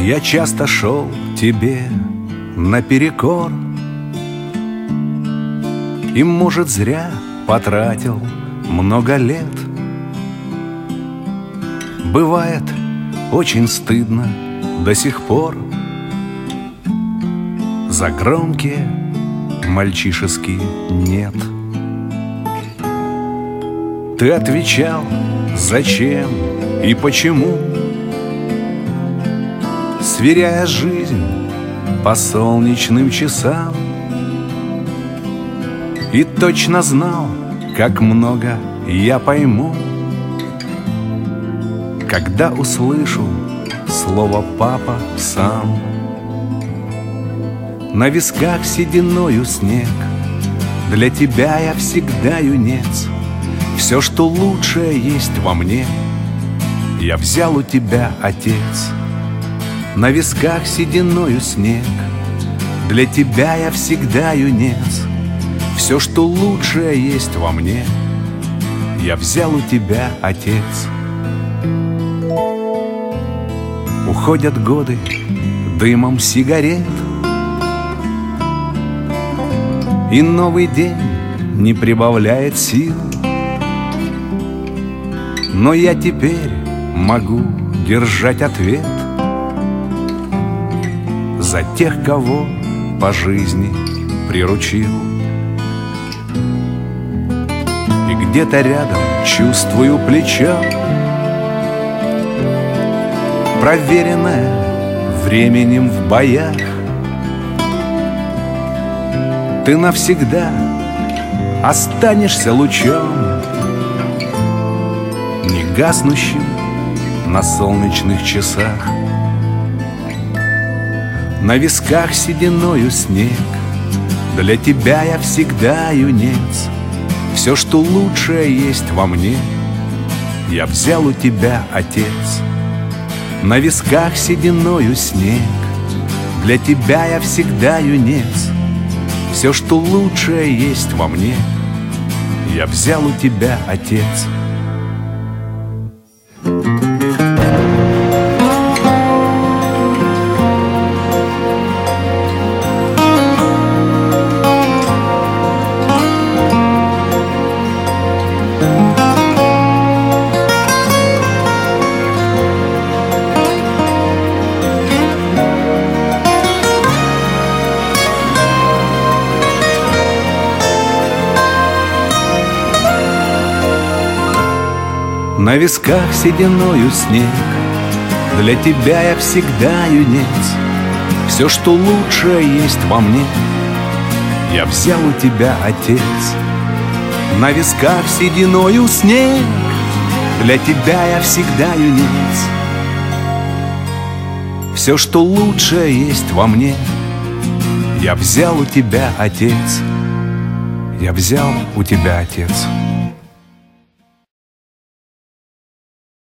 Я часто шел тебе наперекор, и, может, зря потратил много лет. Бывает очень стыдно до сих пор за громкие мальчишеские «нет». Ты отвечал «зачем» и «почему», сверяя жизнь по солнечным часам, и точно знал, как много я пойму, когда услышу слово «папа» сам. На висках сединою снег, для тебя я всегда юнец. Все, что лучшее есть во мне, я взял у тебя, отец. На висках сединою снег, для тебя я всегда юнец. Все, что лучшее есть во мне, я взял у тебя, отец. Уходят годы дымом сигарет, и новый день не прибавляет сил. Но я теперь могу держать ответ за тех, кого по жизни приручил. И где-то рядом чувствую плечо, проверенное временем в боях. Ты навсегда останешься лучом, не гаснущим на солнечных часах. На висках сединою снег, для тебя я всегда юнец. Все, что лучшее есть во мне, я взял у тебя, отец. На висках сединою снег, для тебя я всегда юнец. Все, что лучшее есть во мне, я взял у тебя, отец. На висках сединою снег, для тебя я всегда юнец. Все, что лучшее есть во мне, я взял у тебя, отец. На висках сединою снег, для тебя я всегда юнец. Все, что лучшее есть во мне, я взял у тебя, отец. Я взял у тебя, отец.